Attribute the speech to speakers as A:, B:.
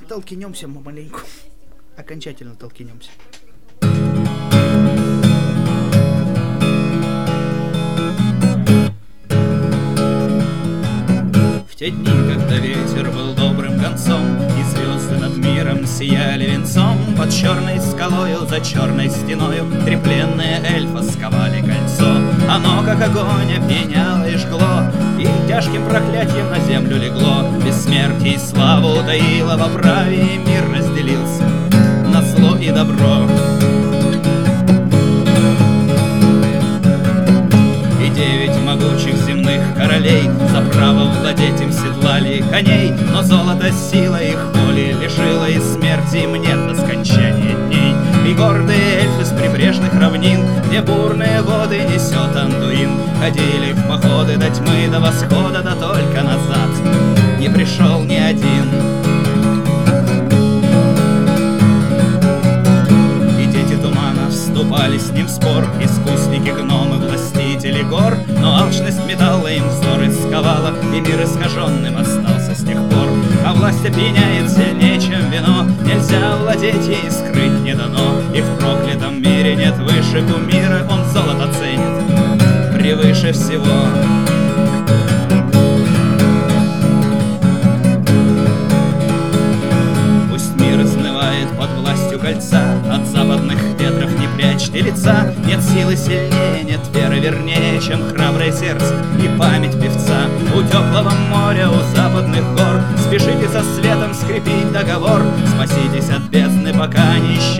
A: толкнемся мы маленько. Окончательно толкнемся. В те дни, когда ветер был добрым гонцом, и звезды над миром сияли венцом, под черной скалою, за черной стеною три пленные эльфа сковали кольцо. Оно, как огонь, опьяняло и жгло, и тяжким проклятием на землю легло. Бессмертие и славу утаило во праве, и мир разделился на зло и добро. И 9 могучих земных королей за право владеть им седлали коней, но золото сила их воли лишила, и смерти им нет до скончания дней. И гордые эльфы с прибрежных равнин, где бурные воды несет Андуин, ходили в походы до тьмы, до восхода, да только назад не пришел ни один. И дети тумана вступали с ним в спор, искусники, гномы, властители гор, но алчность металла им взоры сковала, и мир искаженным остался с тех пор. А власть опьяняет сильнее, чем вино, нельзя владеть ей, скрыть не дано. И в проклятом мире нет выше кумира, он золото ценит превыше всего. Пусть мир изнывает под властью кольца, от западных ветров не прячьте лица. Нет силы сильнее, нет веры вернее, чем храброе сердце и память певца. У теплого моря, у западных гор спешите со светом скрепить договор. Спаситесь от бездны, пока не исчезнет